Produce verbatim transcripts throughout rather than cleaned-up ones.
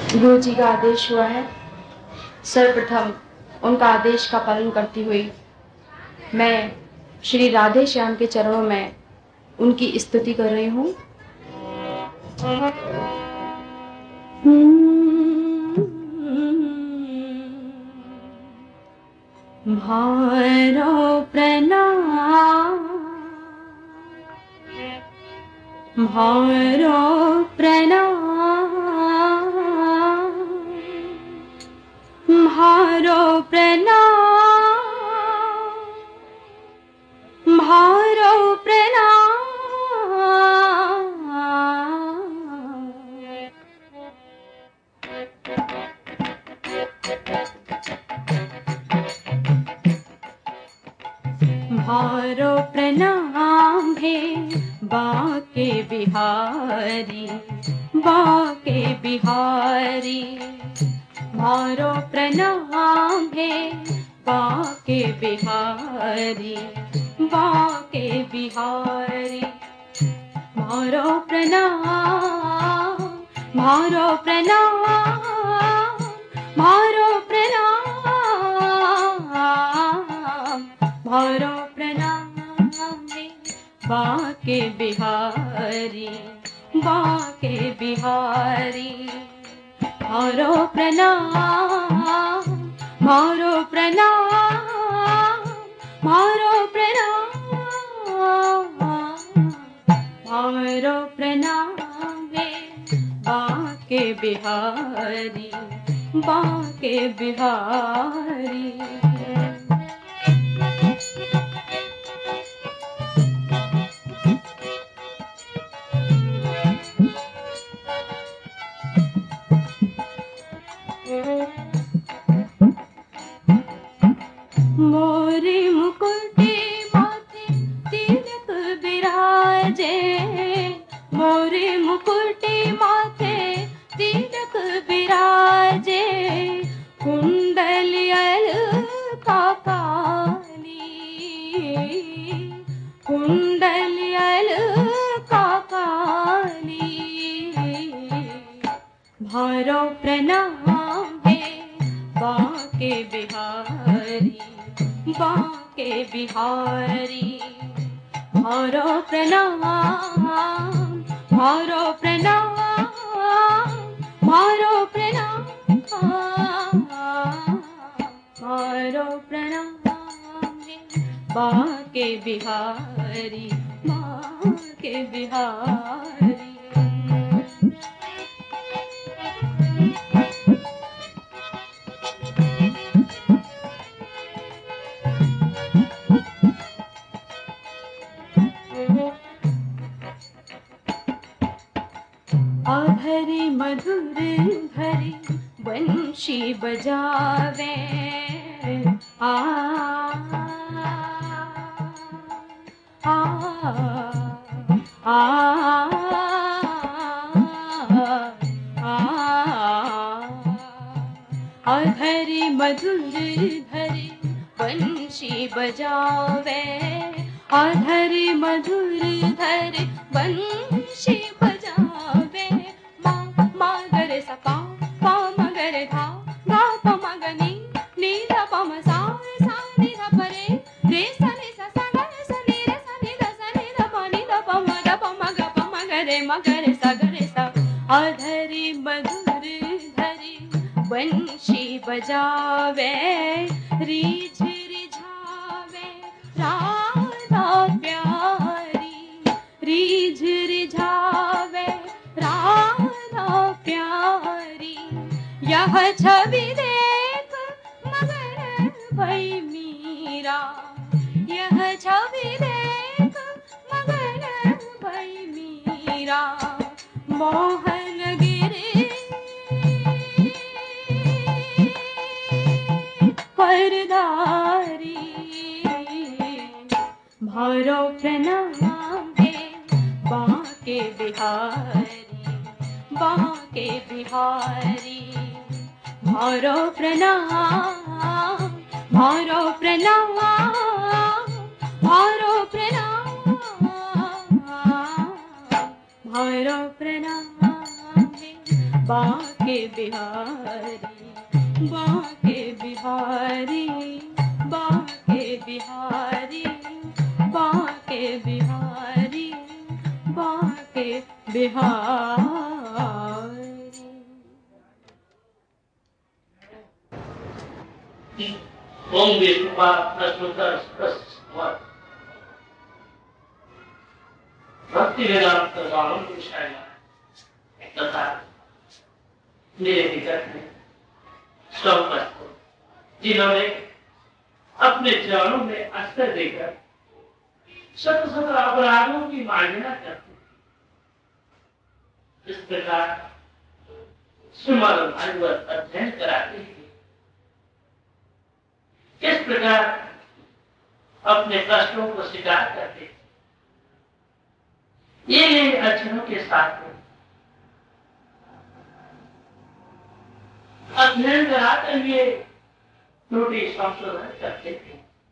गुरु जी का आदेश हुआ है। सर्वप्रथम उनका आदेश का पालन करती हुई मैं श्री राधे श्याम के चरणों में उनकी स्तुति कर रही हूँ। भारो प्रणाम, भारो प्रणाम, भारो प्रणाम, भारो प्रणाम। भारो प्रणाम है बाके बिहारी, बाके बिहारी। भारो प्रणाम है बाके बिहारी, बाके बिहारी। भारो प्रणाम, भारो प्रणाम, भारो प्रणाम, भारो प्रणाम है बाके बिहारी, बाके बिहारी। भारो प्रणाम, भारो प्रणाम, भारो प्रणाम, भारो प्रणाम है बाके बिहारी, बाके बिहारी। मोरे मुकुटे माथे तिलक बिराजे, मोरे मुकुटे माथे तिलक बिराजे। कुंडल अलका काली, कुंडल अलका काली। भारो प्रणाम है बाके बिहारी, बाके बिहारी। भारो प्रणाम, भारो प्रणाम, भारो प्रणाम, भारो प्रणाम है बाके बिहारी, बाके बिहारी। अधरी मधुर धरी बंशी बजावे, आ आ आ अधरी मधुर धरी बंशी बजावे, अधरी मधुर धरी बंशी बजावे। माँ माँ गरे सा पा पा मगरे धा धा प मगनी नी धा प म सा सा नी धा प रे रे सा नी सा सा गा रे सा नी रे सा नी धा सा नी धा प नी धा प म धा प म ग प म ग रे म ग रे सा ग रे सा। अधरी मधुर धरी बंशी बजावे, रीझ रिझावे राधा प्यारी, रीझ रिझावे राधा प्यारी। यह छवि देख मगर भई मीरा, यह छवि देख मगर भई मीरा। मोहन गिरे परदारी। भारो प्रणाम है बाके बिहारी, बाके बिहारी। भारो प्रणाम, भारो प्रणाम, भारो प्रणाम, भारो प्रणाम है बाके बांके बिहारी, बांके बिहारी, बांके बिहारी, बांके बिहारी, बांके बिहारी। ओम विष्णुपाद प्रश्नोत्तर भक्ति वेदांत स्वामी विषय तथा मेरे निकट में सब जिन्होंने अपने चरणों में अस्त्र देकर शत शत अपराधों की मार्जना करते, इस प्रकार श्रीमद् भागवत अध्ययन कराते हैं, किस प्रकार अपने कष्टों को स्वीकार करते, ये अक्षरों के साथ अध्ययन कराते हुए त्रुटि संशोधन करते थे।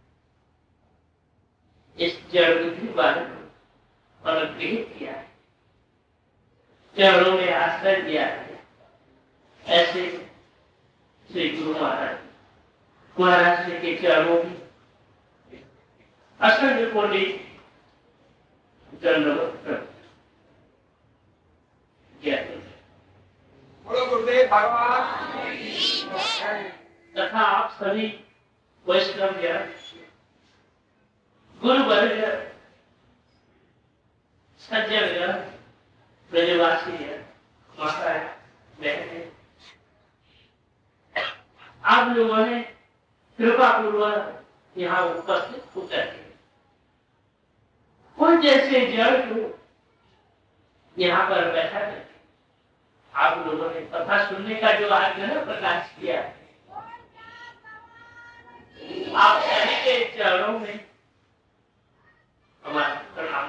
इस जड़ बुद्धि वाले को अनुग्रहित किया है, चरणों में आश्रय दिया है। ऐसे श्री गुरु महाराज महाराज के चरणों में असंख्य कोटि दंडवत भगवान तथा आप सभी वैष्णव गुरु वर्ग सज्जन ब्रजवासी माता बहने, आप लोगों ने कृपा पूर्वक यहाँ उपस्थित होकर कोई जैसे जड़ को यहाँ पर बैठा करके आप लोगों ने कथा सुनने का जो आग्रह प्रकाश किया, आप सभी के चरणों में हमारा प्रणाम।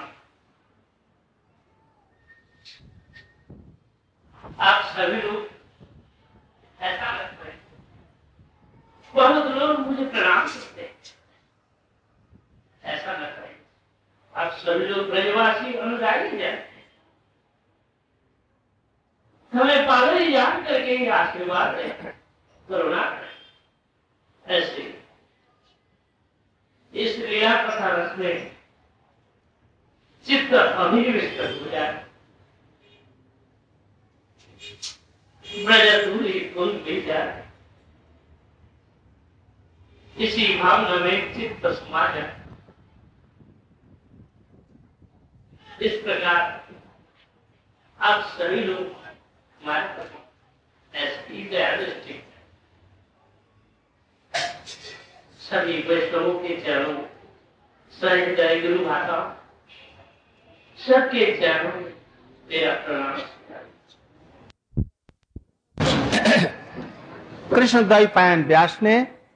आप सभी लोग ऐसा लगता है, बहुत लोग मुझे प्रणाम करते हैं, ऐसा लगता है आप सभी लोग ब्रजवासी अनुरागी हैं, हमें पागल जान करके आशीर्वाद दें, करुणा करें। ऐसे इस लीला कथा रस में चित्त अभिनिविष्ट हो जाए, ब्रज दूरी कुल भी जाए, इसी भावना में चित्त समा जाए। इस प्रकार आप सभी लोग हमारे प्रति ऐसी दया दृष्टि सभी वैष्णवों के चरणों, सहित गुरु माता सबके चरणों में मेरा प्रणाम। कृष्णद्वैपायन व्यास ने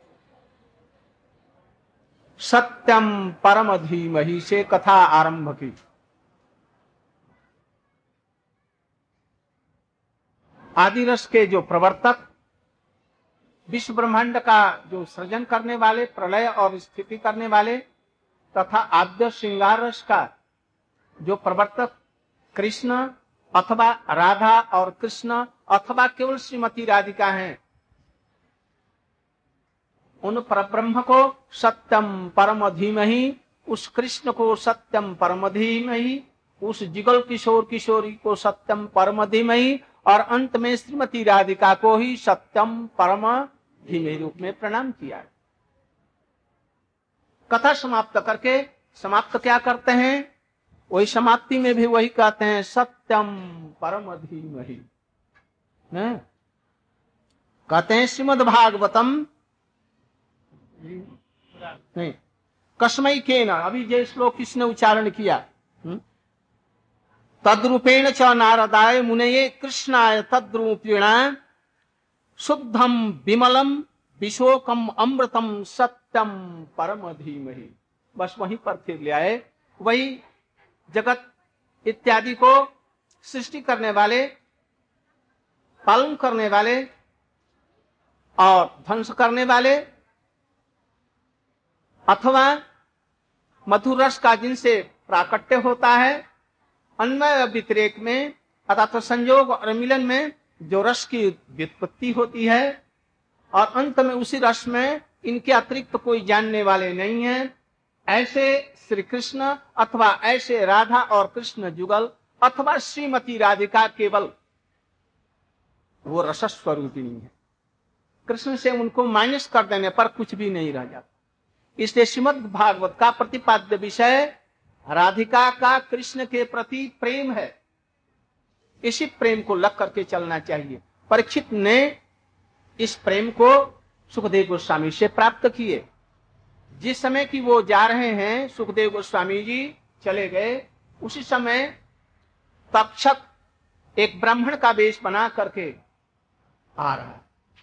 सत्यम परम धीमहि से कथा आरंभ की। आदि रस के जो प्रवर्तक, विश्व ब्रह्मांड का जो सृजन करने वाले, प्रलय और स्थिति करने वाले तथा आद्य श्रृंगार रस का जो प्रवर्तक कृष्ण अथवा राधा और कृष्ण अथवा केवल श्रीमती राधिका हैं, उन परब्रह्म को सत्यम परम धीमहि, उस कृष्ण को सत्यम परम धीमहि, उस जिगल किशोर किशोरी को सत्यम परम धीमहि और अंत में श्रीमती राधिका को ही सत्यम परम धीमहि रूप में प्रणाम किया। कथा समाप्त करके समाप्त क्या करते हैं? वही समाप्ति में भी वही कहते हैं, सत्यम परम धीमहि। कहते हैं श्रीमद् भागवतम नहीं कस्मै केन, अभी जो श्लोक किसने उच्चारण किया, तद्रूपेण च नारदाय मुनये कृष्णाय तद्रूपेण शुद्धम विमलम विशोकम अमृतम सत्यम परम धीमहि। बस वहीं पर फिर ले आए, वही जगत इत्यादि को सृष्टि करने वाले, पालन करने वाले और ध्वंस करने वाले, अथवा मधुर रस का जिनसे प्राकट्य होता है, अन्वय व्यतिरेक में अर्थात संयोग और मिलन में जो रस की व्युत्पत्ति होती है और अंत में उसी रस में इनके अतिरिक्त तो कोई जानने वाले नहीं है, ऐसे श्री कृष्ण अथवा ऐसे राधा और कृष्ण जुगल अथवा श्रीमती राधिका केवल वो रस स्वरूपिणी है। कृष्ण से उनको माइनस कर देने पर कुछ भी नहीं रह जाता। इसलिए श्रीमद् भागवत का प्रतिपाद्य विषय राधिका का कृष्ण के प्रति प्रेम है। इसी प्रेम को लग करके चलना चाहिए। परीक्षित ने इस प्रेम को सुखदेव गोस्वामी से प्राप्त किए। जिस समय की वो जा रहे हैं, सुखदेव गोस्वामी जी चले गए, उसी समय तक्षक एक ब्राह्मण का वेश बना करके आ रहा है।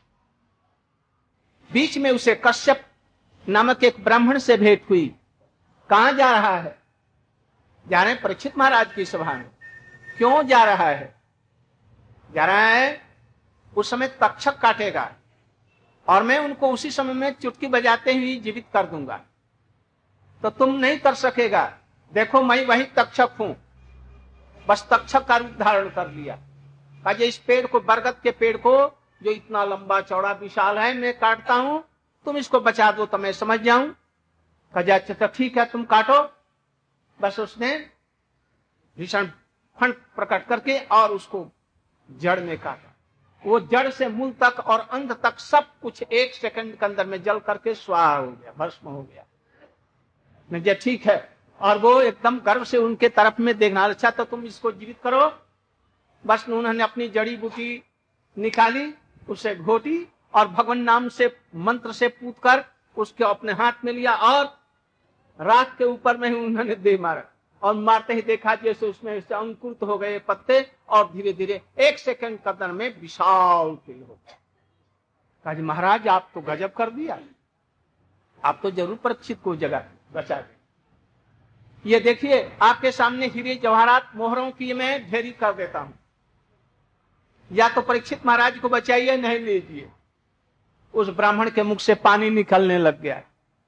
बीच में उसे कश्यप नामक एक ब्राह्मण से भेंट हुई। कहां जा रहा है? जा रहे हैं परीक्षित महाराज की सभा में। क्यों जा रहा है? जा रहा है उस समय तक्षक काटेगा और मैं उनको उसी समय में चुटकी बजाते हुए जीवित कर दूंगा, तो तुम नहीं कर सकेगा। देखो मैं वही तक्षक हूं। बस तक्षक का रूप धारण कर लिया। कहा इस पेड़ को, बरगद के पेड़ को जो इतना लंबा चौड़ा विशाल है, मैं काटता हूं, तुम इसको बचा दो तो मैं समझ जाऊं। कहा अच्छा ठीक है, तुम काटो। बस उसने भीषण फंड प्रकट करके और उसको जड़ में काटा। वो जड़ से मूल तक और अंत तक सब कुछ एक सेकंड के अंदर में जल करके स्वाहा हो गया, भस्म हो गया। मैं ठीक है। और वो एकदम गर्व से उनके तरफ में देखना, अच्छा तो तुम इसको जीवित करो। बस उन्होंने अपनी जड़ी बूटी निकाली, उसे घोटी और भगवान नाम से मंत्र से पूत कर उसके अपने हाथ में लिया और रात के ऊपर में ही उन्होंने दे मारा। और मारते ही देखा जैसे उसमें से अंकुरित हो गए पत्ते और धीरे धीरे एक सेकंड के अंदर में विशाल पेड़ हो गया। कहा महाराज आप तो गजब कर दिया, आप तो जरूर परीक्षित को जगह बचा गए। ये देखिए आपके सामने हीरे जवाहरात मोहरों की मैं ढेरी कर देता हूं, या तो परीक्षित महाराज को बचाइए, नहीं लीजिए। उस ब्राह्मण के मुख से पानी निकलने लग गया।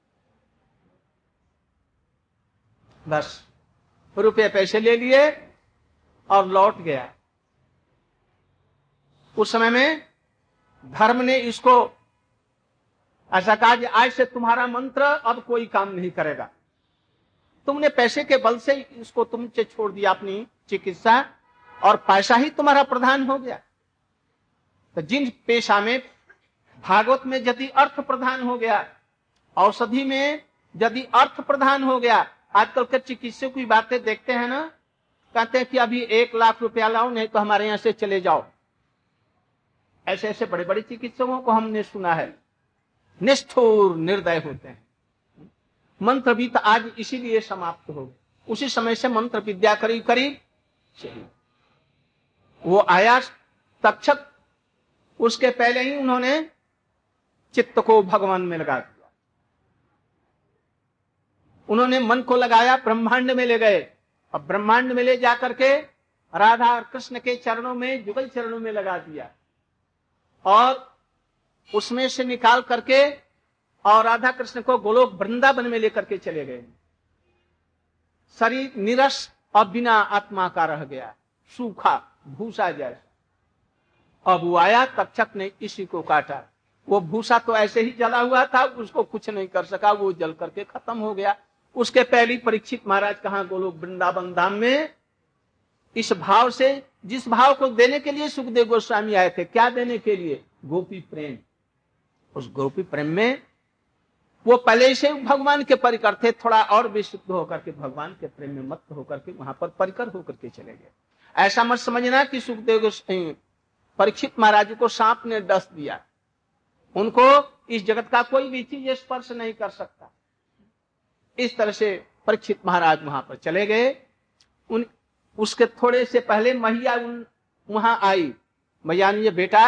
बस रुपये पैसे ले लिए और लौट गया। उस समय में धर्म ने इसको ऐसा कहा, आज से तुम्हारा मंत्र अब कोई काम नहीं करेगा। तुमने पैसे के बल से इसको तुमसे छोड़ दिया अपनी चिकित्सा, और पैसा ही तुम्हारा प्रधान हो गया। तो जिन पेशा में भागवत में यदि अर्थ प्रधान हो गया, औषधि में यदि अर्थ प्रधान हो गया, आजकल के चिकित्सक की बातें देखते हैं ना, कहते हैं कि अभी एक लाख रुपया लाओ नहीं तो हमारे यहां से चले जाओ। ऐसे ऐसे बड़े बड़े चिकित्सकों को हमने सुना है, निष्ठुर निर्दय होते हैं। मंत्र भी तो आज इसीलिए समाप्त हो गए। उसी समय से मंत्र विद्या करीब करीब चली। वो आया तक्षक, उसके पहले ही उन्होंने चित्त को भगवान में लगा दिया। उन्होंने मन को लगाया, ब्रह्मांड में ले गए। अब ब्रह्मांड में ले जाकर के राधा और कृष्ण के चरणों में, जुगल चरणों में लगा दिया और उसमें से निकाल करके और राधा कृष्ण को गोलोक वृंदावन में लेकर के चले गए। शरीर निरस और बिना आत्मा का रह गया, सूखा भूसा जैसा। अब वो आया, तक्षक ने इसी को काटा। वो भूसा तो ऐसे ही जला हुआ था, उसको कुछ नहीं कर सका, वो जल करके खत्म हो गया। उसके पहली परीक्षित महाराज कहां गोलोक वृंदावन धाम में, इस भाव से, जिस भाव को देने के लिए सुखदेव गोस्वामी आए थे। क्या देने के लिए? गोपी प्रेम। उस गोपी प्रेम में वो पहले से भगवान के परिकर थे, थोड़ा और विशुद्ध होकर के भगवान के प्रेम में मत होकर के वहां पर परिकर होकर के चले गए। ऐसा मत समझना कि सुखदेव गोस्वामी परीक्षित महाराज को सांप ने डस दिया, उनको इस जगत का कोई भी चीज स्पर्श नहीं कर सकता। इस तरह से परीक्षित महाराज वहां पर चले गए। उन उसके थोड़े से पहले मैया वहां आई। मैया ने, ये बेटा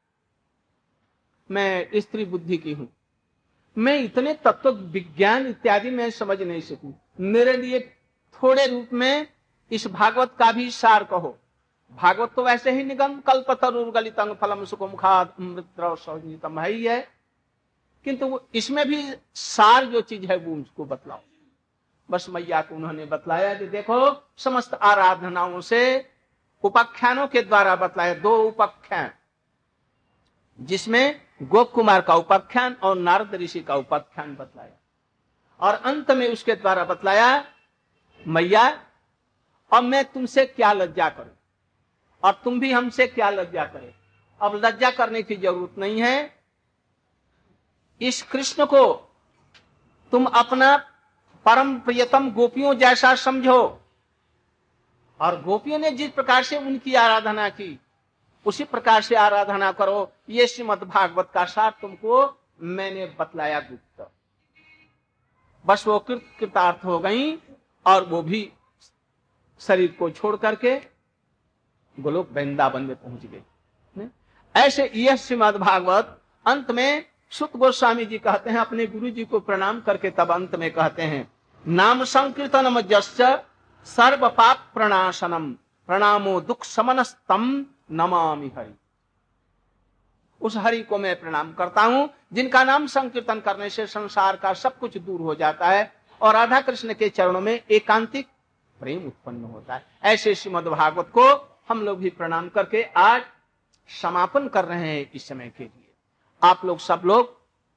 मैं स्त्री बुद्धि की हूं, मैं इतने तत्व विज्ञान इत्यादि में समझ नहीं सकूं, मेरे लिए थोड़े रूप में इस भागवत का भी सार कहो। भागवत तो वैसे ही निगम कल्पतरुर्गलितं फलम सुखमुखाद अमृतम है ही है, किंतु इसमें भी सार जो चीज है वो उसको बतलाओ। बस मैया को उन्होंने बतलाया कि देखो, समस्त आराधनाओं से उपाख्यानों के द्वारा बतलाया, दो उपाख्यान, जिसमें गोप कुमार का उपाख्यान और नारद ऋषि का उपाख्यान बतलाया, और अंत में उसके द्वारा बतलाया, मैया अब मैं तुमसे क्या लज्जा करूं और तुम भी हमसे क्या लज्जा करें। अब लज्जा करने की जरूरत नहीं है। इस कृष्ण को तुम अपना परम प्रियतम गोपियों जैसा समझो, और गोपियों ने जिस प्रकार से उनकी आराधना की उसी प्रकार से आराधना करो। ये श्रीमद् भागवत का सार तुमको मैंने बतलाया गुप्त। बस वो कृत कृतार्थ हो गई और वो भी शरीर को छोड़ करके गोलोक वृंदावन में पहुंच गए। ऐसे यह श्रीमद् भागवत अंत में सुत गोस्वामी जी कहते हैं, अपने गुरु जी को प्रणाम करके तब अंत में कहते हैं, नाम संकीर्तनम जस्य सर्व पाप प्रणाशनम प्रणामो दुख समनस्तम नमामि हरि। उस हरि को मैं प्रणाम करता हूं जिनका नाम संकीर्तन करने से संसार का सब कुछ दूर हो जाता है और राधा कृष्ण के चरणों में एकांतिक प्रेम उत्पन्न होता है। ऐसे श्रीमद् भागवत को हम लोग भी प्रणाम करके आज समापन कर रहे हैं। इस समय के लिए आप लोग सब लोग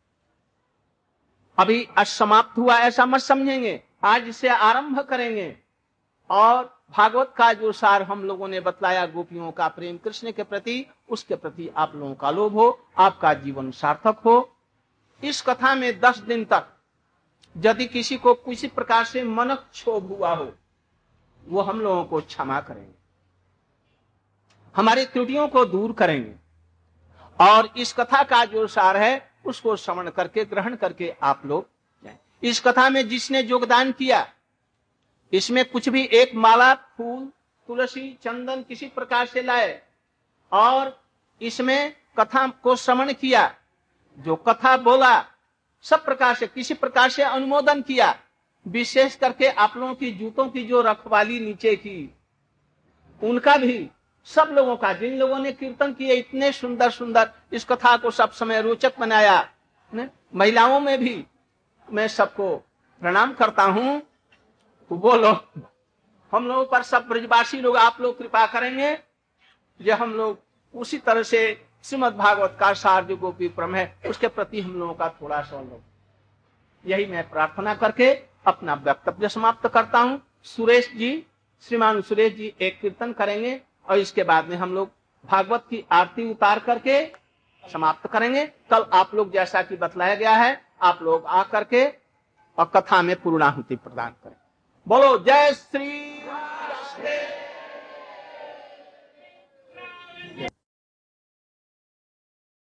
अभी आज समाप्त हुआ ऐसा मत समझेंगे, आज से आरंभ करेंगे और भागवत का जो सार हम लोगों ने बतलाया, गोपियों का प्रेम कृष्ण के प्रति, उसके प्रति आप लोगों का लोभ हो, आपका जीवन सार्थक हो। इस कथा में दस दिन तक यदि किसी को किसी प्रकार से मन क्षोभ हुआ हो, वो हम लोगों को क्षमा करेंगे, हमारी त्रुटियों को दूर करेंगे और इस कथा का जो सार है उसको श्रवण करके ग्रहण करके आप लोग जाएं। इस कथा में जिसने योगदान किया, इसमें कुछ भी एक माला फूल तुलसी चंदन किसी प्रकार से लाए और इसमें कथा को श्रवण किया, जो कथा बोला सब प्रकार से किसी प्रकार से अनुमोदन किया, विशेष करके आप लोगों की जूतों की जो रखवाली नीचे की, उनका भी, सब लोगों का, जिन लोगों ने कीर्तन किए इतने सुंदर सुंदर, इस कथा को सब समय रोचक बनाया, महिलाओं में भी मैं सबको प्रणाम करता हूं। तो बोलो हम लोगों पर सब ब्रजवासी लोग आप लोग कृपा करेंगे, जो हम लोग उसी तरह से श्रीमद् भागवत का सार जो गोपी परम है उसके प्रति हम लोगों का थोड़ा सा लोग, यही मैं प्रार्थना करके अपना वक्तव्य समाप्त करता हूं। सुरेश जी, श्रीमान सुरेश जी एक कीर्तन करेंगे और इसके बाद में हम लोग भागवत की आरती उतार करके समाप्त करेंगे। कल आप लोग जैसा कि बतलाया गया है आप लोग आ करके और कथा में पूर्णाहुति प्रदान करें। बोलो जय श्री राधे।